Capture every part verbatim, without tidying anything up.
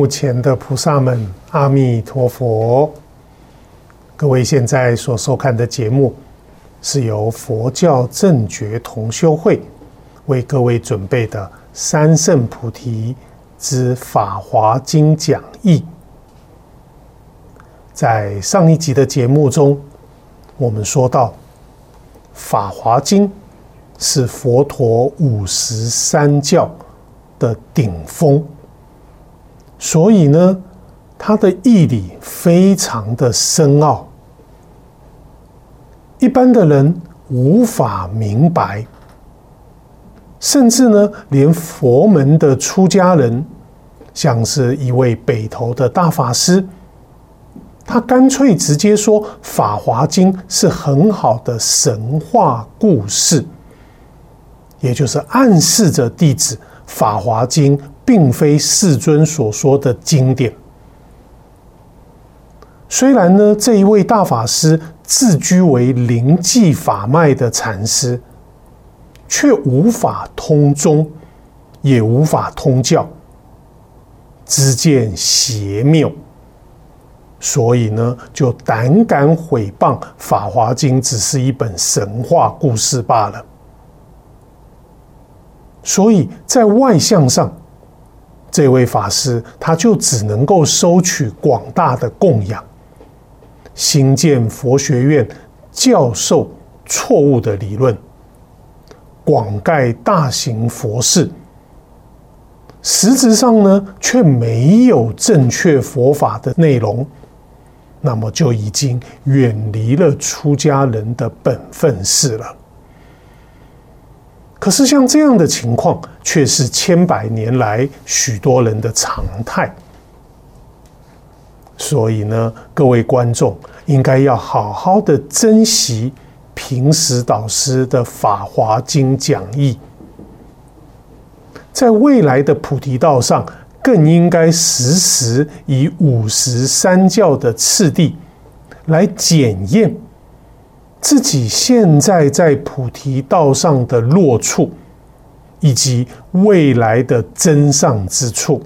幕前的菩萨们，阿弥陀佛！各位现在所收看的节目，是由佛教正觉同修会为各位准备的三圣菩提之法华经讲义。在上一集的节目中，我们说到，法华经是佛陀五十三教的顶峰。所以呢，它的义理非常的深奥，一般的人无法明白，甚至呢，连佛门的出家人，像是一位北投的大法师，他干脆直接说《法华经》是很好的神话故事，也就是暗示着弟子《法华经》并非世尊所说的经典。虽然呢，这一位大法师自居为灵济法脉的禅师，却无法通宗，也无法通教，知见邪谬，所以呢，就胆敢毁谤《法华经》只是一本神话故事罢了。所以在外相上，这位法师他就只能够收取广大的供养，兴建佛学院，教授错误的理论，广盖大型佛寺，实质上呢却没有正确佛法的内容，那么就已经远离了出家人的本分事了。可是像这样的情况，却是千百年来许多人的常态。所以呢，各位观众应该要好好的珍惜平时导师的《法华经》讲义，在未来的菩提道上，更应该时时以五十三教的次第来检验自己现在在菩提道上的落处，以及未来的增上之处。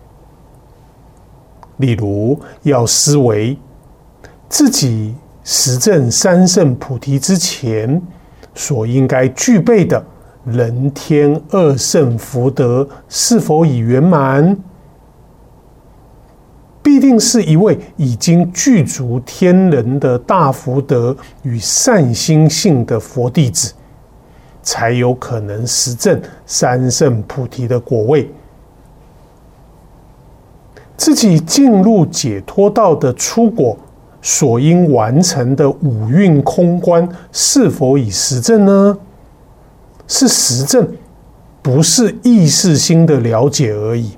例如，要思维自己实证三圣菩提之前所应该具备的人天二圣福德是否已圆满，必定是一位已经具足天人的大福德与善心性的佛弟子，才有可能实证三圣菩提的果位。自己进入解脱道的初果所应完成的五蕴空观是否已实证呢？是实证，不是意识心的了解而已。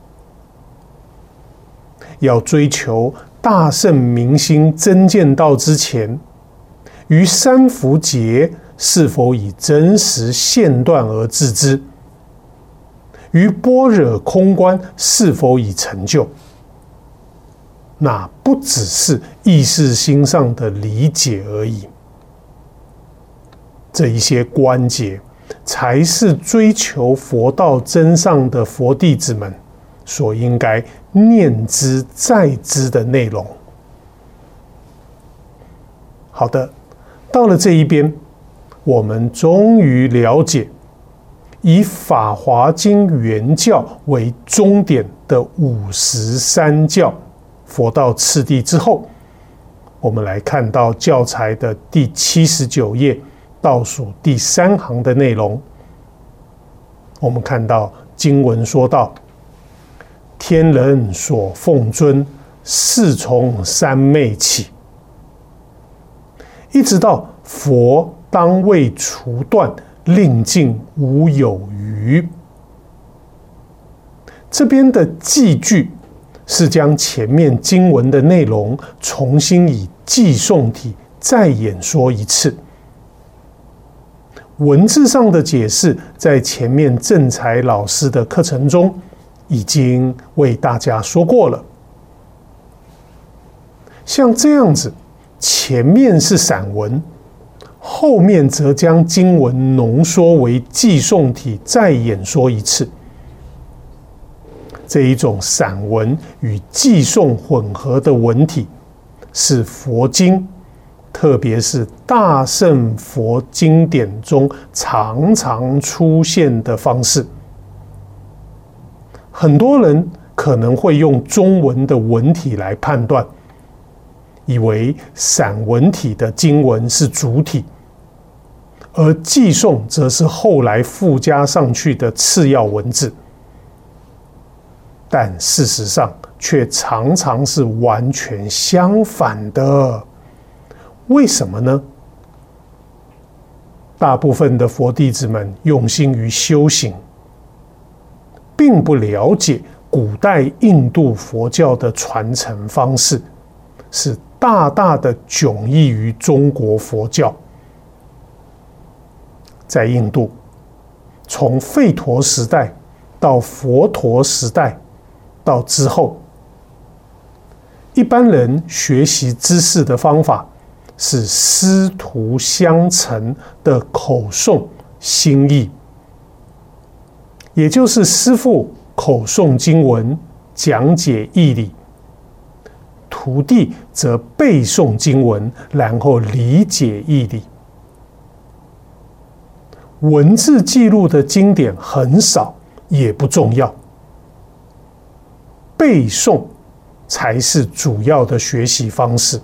要追求大圣明心真见道之前，于三福劫是否以真实现断而自知，于般若空观是否已成就，那不只是意识心上的理解而已。这一些关节，才是追求佛道真上的佛弟子们所应该念之在之的内容。好的，到了这一边，我们终于了解以《法华经》原教为终点的五十三教佛道次第之后，我们来看到教材的第七十九页倒数第三行的内容。我们看到经文说道：天人所奉尊，是从三昧起，一直到佛当为除断，令尽无有余。这边的记句是将前面经文的内容重新以记诵体再演说一次。文字上的解释，在前面正财老师的课程中已经为大家说过了。像这样子，前面是散文，后面则将经文浓缩为记诵体再演说一次。 这一种散文与寄诵混合的文体，是佛经，特别是大乘佛经典中常常出现的方式。很多人可能会用中文的文体来判断，以为散文体的经文是主体，而寄诵则是后来附加上去的次要文字。但事实上却常常是完全相反的。为什么呢？大部分的佛弟子们用心于修行，并不了解古代印度佛教的传承方式，是大大的迥异于中国佛教。在印度，从吠陀时代到佛陀时代，到之后，一般人学习知识的方法是师徒相承的口诵心译，也就是师父口诵经文，讲解义理，徒弟则背诵经文，然后理解义理。文字记录的经典很少，也不重要。背诵才是主要的学习方式。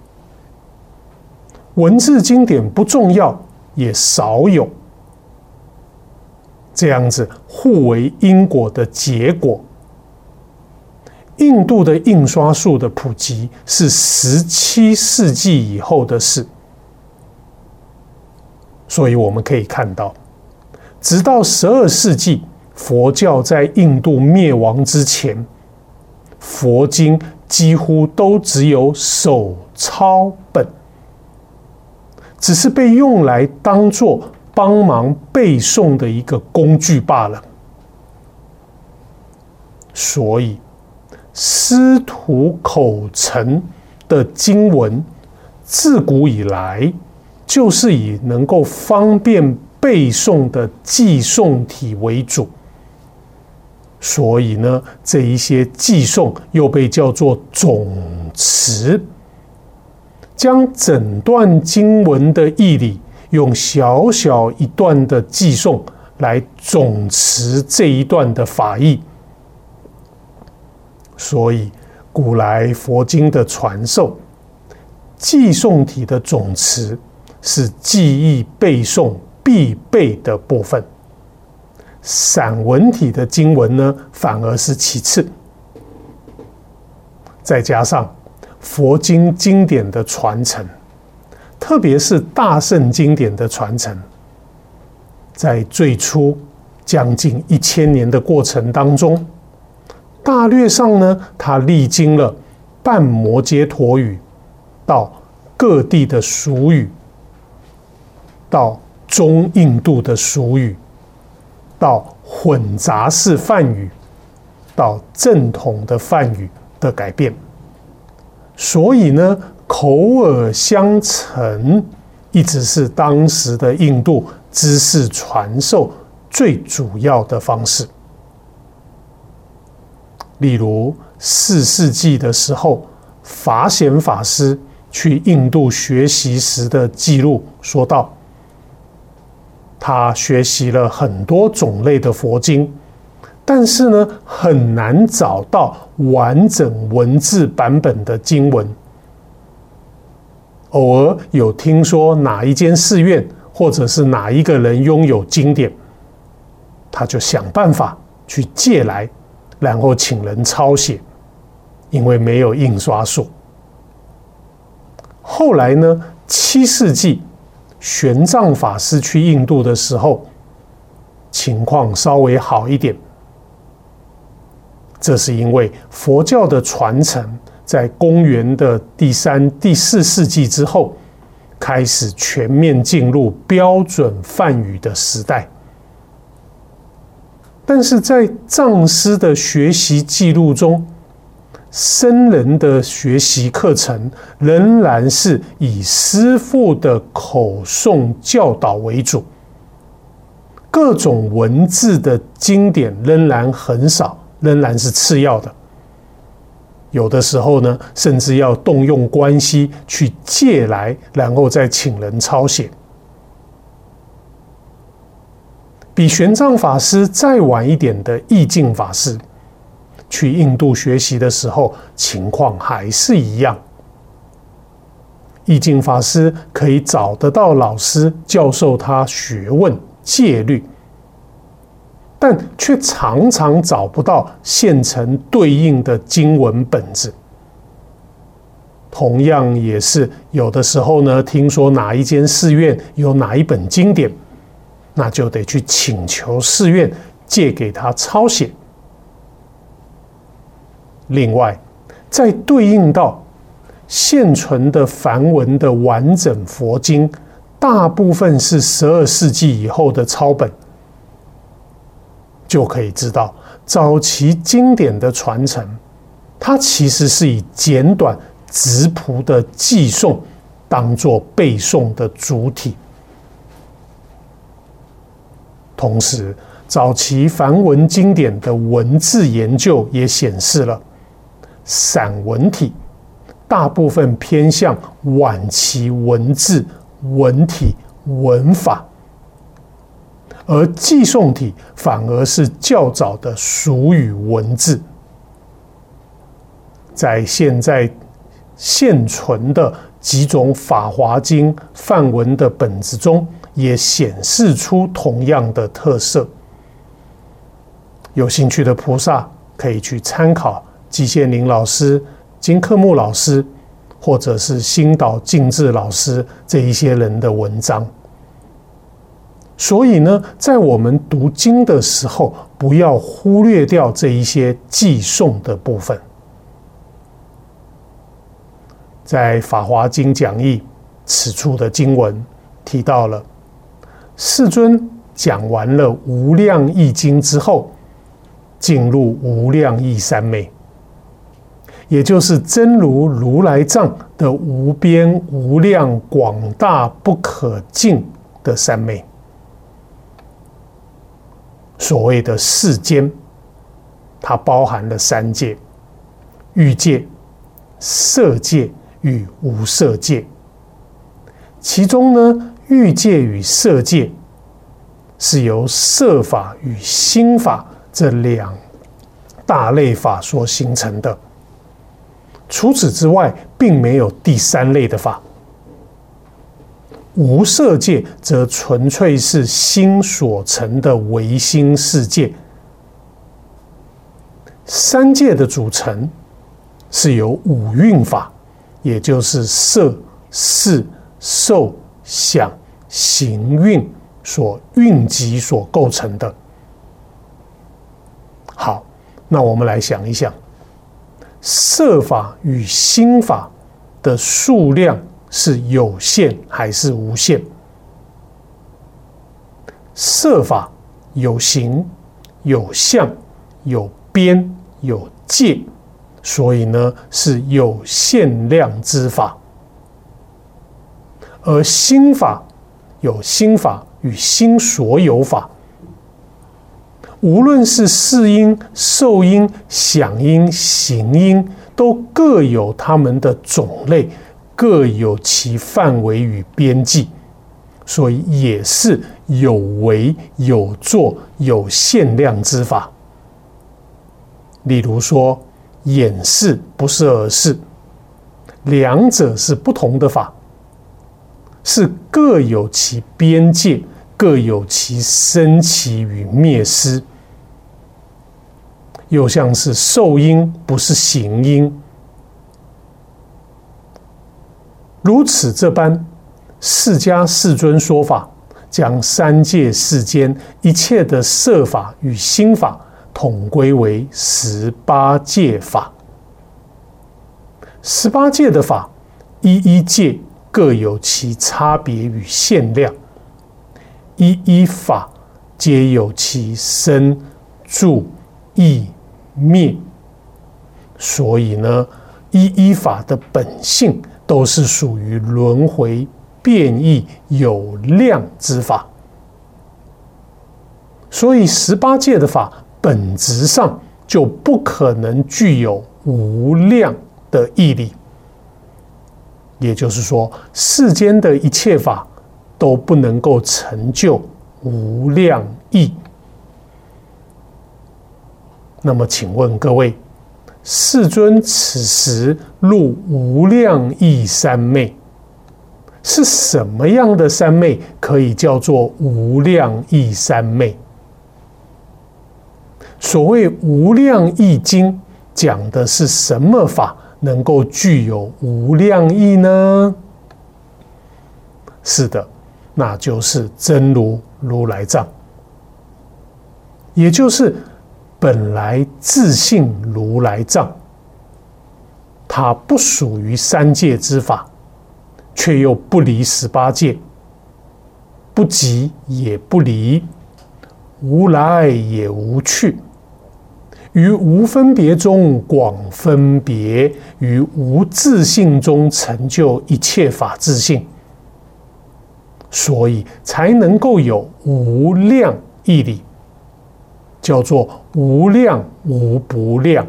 文字经典不重要，也少有。这样子互为因果的结果。印度的印刷术的普及是十七世纪以后的事，所以我们可以看到，直到十二世纪，佛教在印度灭亡之前，佛经几乎都只有手抄本，只是被用来当作帮忙背诵的一个工具罢了。所以，师徒口承的经文，自古以来就是以能够方便背诵的寄诵体为主。所以呢，这一些寄诵又被叫做总持，将整段经文的义理用小小一段的寄诵来总持这一段的法义。所以古来佛经的传授，寄诵体的总持是记忆背诵必备的部分。散文体的经文呢，反而是其次。再加上佛经经典的传承，特别是大乘经典的传承，在最初将近一千年的过程当中，大略上呢，它历经了半摩揭陀语，到各地的俗语，到中印度的俗语，到混杂式梵语，到正统的梵语的改变。所以呢，口耳相承一直是当时的印度知识传授最主要的方式。例如四世纪的时候，法显法师去印度学习时的记录说道，他学习了很多种类的佛经，但是呢，很难找到完整文字版本的经文。偶尔有听说哪一间寺院或者是哪一个人拥有经典，他就想办法去借来，然后请人抄写，因为没有印刷术。后来呢，七世纪玄奘法师去印度的时候，情况稍微好一点。这是因为佛教的传承在公元的第三、第四世纪之后，开始全面进入标准梵语的时代。但是在藏师的学习记录中，僧人的学习课程仍然是以师父的口诵教导为主，各种文字的经典仍然很少， 仍然是次要的。有的时候呢，甚至要动用关系去借来，然后再请人抄写。比玄奘法师再晚一点的义净法师，去印度学习的时候，情况还是一样。义净法师可以找得到老师教授他学问戒律，但却常常找不到现成对应的经文本子。同样也是有的时候呢，听说哪一间寺院有哪一本经典，那就得去请求寺院借给他抄写。另外，再对应到现存的梵文的完整佛经，大部分是十二世纪以后的抄本，就可以知道早期经典的传承，它其实是以简短质朴的记诵当作背诵的主体。同时，早期梵文经典的文字研究也显示了，散文体大部分偏向晚期文字、文体、文法，而记诵体反而是较早的俗语文字。在现在现存的几种法华经梵文的本子中，也显示出同样的特色。有兴趣的菩萨可以去参考季羡林老师、金克木老师，或者是星岛敬志老师这一些人的文章。所以呢，在我们读经的时候，不要忽略掉这一些记诵的部分。在《法华经讲义》此处的经文提到了，世尊讲完了无量义经之后，进入无量义三昧，也就是真如如来藏的无边无量广大不可尽的三昧。所谓的世间，它包含了三界：欲界、色界与无色界。其中呢，欲界与色界是由色法与心法这两大类法所形成的。除此之外，并没有第三类的法。无色界则纯粹是心所成的唯心世界。三界的组成是由五蕴法，也就是色、识、受、想、行蕴所蕴集所构成的。好，那我们来想一想，色法与心法的数量是有限还是无限？色法有形、有相、有边、有界，所以呢是有限量之法。而心法有心法与心所有法，无论是识因、受因、想因、行因，都各有它们的种类，各有其范围与边际，所以也是有为、有作、有限量之法。例如说，眼识不是耳识，两者是不同的法，是各有其边界，各有其生起与灭失。又像是受因不是行因，如此这般，释迦世尊说法，将三界世间一切的色法与心法统归为十八界法。十八界的法，一一界各有其差别与限量，一一法皆有其生、住、异、灭。所以呢，一一法的本性都是属于轮回、变异、有量之法。所以十八界的法本质上就不可能具有无量的义理。也就是说，世间的一切法都不能够成就无量义。那么请问各位，世尊此时入无量义三昧，是什么样的三昧可以叫做无量义三昧？所谓无量义经讲的是什么法能够具有无量义呢？是的，那就是真如如来藏，也就是本来自性如来藏。它不属于三界之法，却又不离十八界，不即也不离，无来也无去，于无分别中广分别，于无自性中成就一切法自性，所以才能够有无量义理，叫做无量无不量。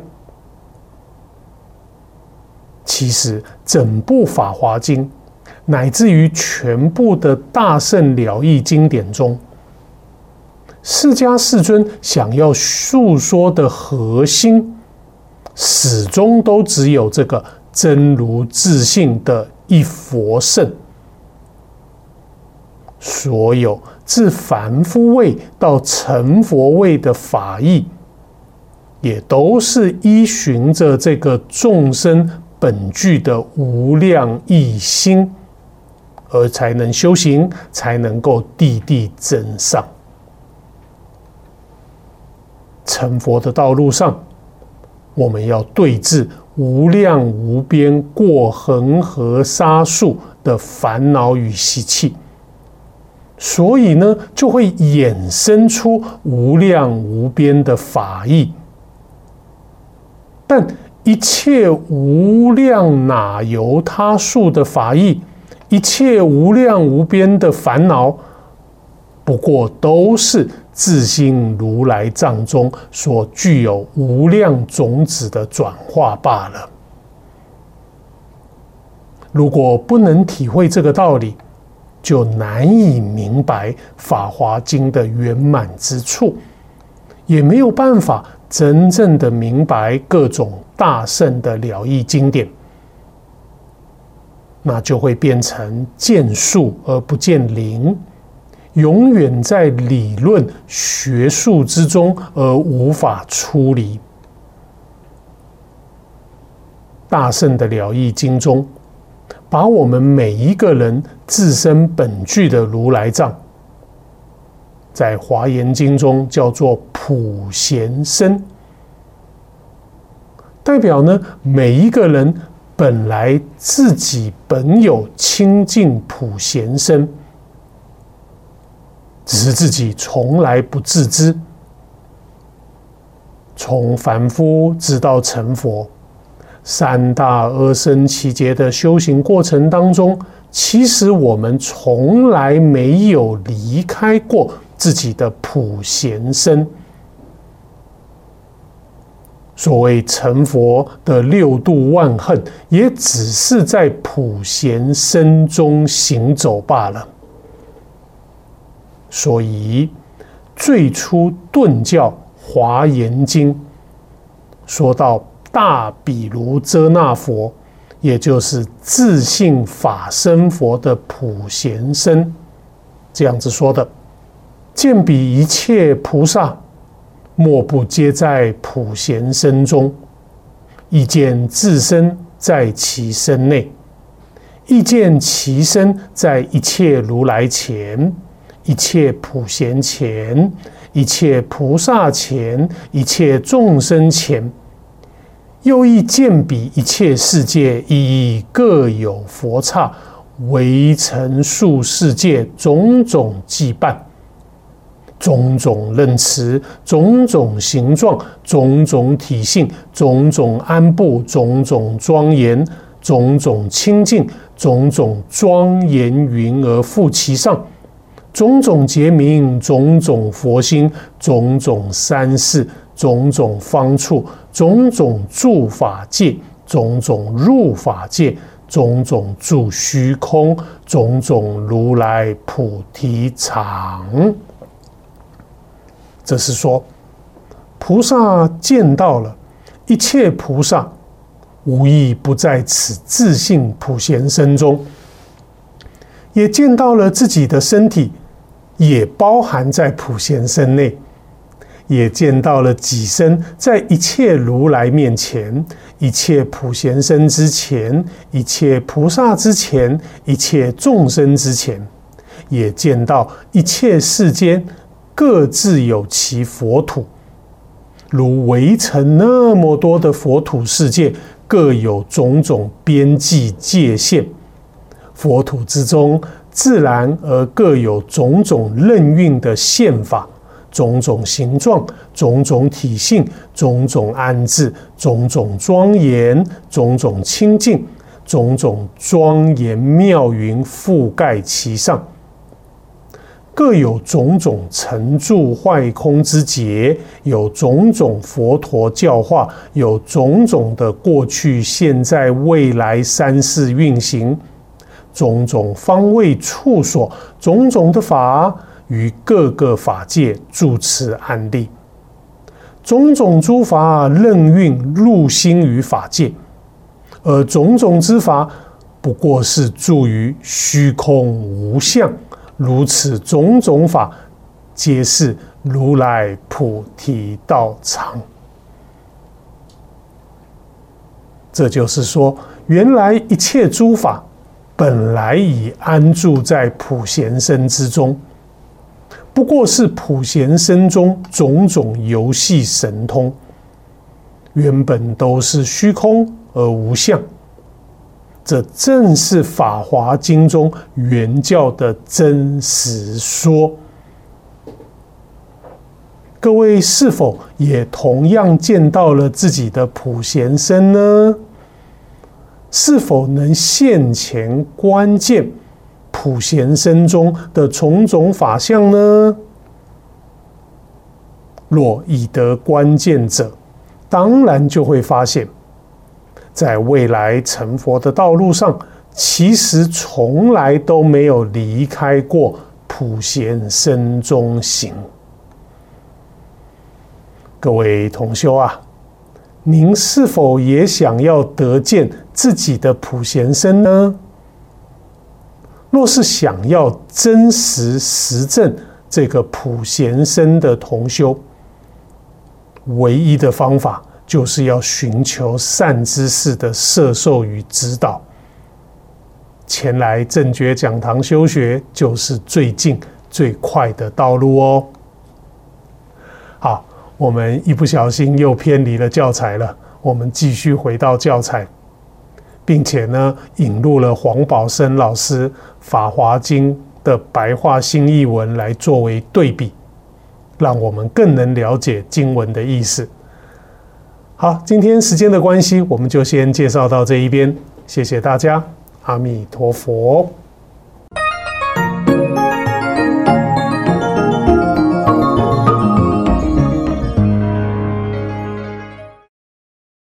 其实整部《法华经》乃至于全部的大乘了义经典中，释迦世尊想要诉说的核心，始终都只有这个真如自性的一佛乘。所有自凡夫位到成佛位的法义，也都是依循着这个众生本具的无量义心，而才能修行，才能够地地增上。成佛的道路上，我们要对治无量无边过恒河沙数的烦恼与习气，所以呢，就会衍生出无量无边的法义。但一切无量哪由他数的法义，一切无量无边的烦恼，不过都是自性如来藏中所具有无量种子的转化罢了。如果不能体会这个道理，就难以明白《法华经》的圆满之处，也没有办法真正的明白各种大乘的了义经典，那就会变成见树而不见林，永远在理论学术之中而无法出离。大乘的了义经中，把我们每一个人自身本具的如来藏，在华严经中叫做普贤身，代表呢每一个人本来自己本有清净普贤身，只是自己从来不自知。从凡夫直到成佛，三大阿僧祇劫的修行过程当中，其实我们从来没有离开过自己的普贤身。所谓成佛的六度万恨，也只是在普贤身中行走罢了。所以最初顿教华严经说到大比卢遮那佛，也就是自性法身佛的普贤身，这样子说的：见彼一切菩萨，莫不皆在普贤身中，亦见自身在其身内，亦见其身在一切如来前，一切普贤前，一切菩萨前，一切众生前，又亦见彼一切世界亦各有佛刹，围成数世界种种羁绊，种种任持，种种形状，种种体性，种种安步，种种庄严，种种清净，种种庄严云而覆其上，种种结名，种种佛心，种种三世， 种种方处，种种住法界，种种入法界，种种住虚空，种种如来菩提场。这是说，菩萨见到了一切菩萨无一不在此自性普贤身中，也见到了自己的身体也包含在普贤身内，也见到了己身在一切如来面前，一切普贤身之前，一切菩萨之前，一切众生之前，也见到一切世间各自有其佛土，如围城那么多的佛土世界，各有种种边际界限，佛土之中自然而各有种种任运的宪法，种种形状，种种体性，种种安置，种种庄严，种种清净，种种庄严妙云覆盖其上，各有种种成住坏空之劫，有种种佛陀教化，有种种的过去现在未来三世运行，种种方位处所，种种的法于各个法界住持安立，种种诸法任运入心于法界，而种种之法不过是住于虚空无相，如此种种法皆是如来菩提道场。这就是说，原来一切诸法本来已安住在普贤身之中，不过是普贤身中种种游戏神通，原本都是虚空而无相。这正是《法华经》中原教的真实说。各位是否也同样见到了自己的普贤身呢？是否能现前观见普贤身中的种种法相呢？若已得观见者，当然就会发现，在未来成佛的道路上，其实从来都没有离开过普贤身中行。各位同修啊，您是否也想要得见自己的普贤身呢？若是想要真实实证这个普贤身的同修，唯一的方法就是要寻求善知识的摄受与指导，前来正觉讲堂修学就是最近最快的道路哦。好，我们一不小心又偏离了教材了，我们继续回到教材，并且呢，引入了黄宝生老师《法华经》的白话新译文来作为对比，让我们更能了解经文的意思。好，今天时间的关系，我们就先介绍到这一边，谢谢大家，阿弥陀佛。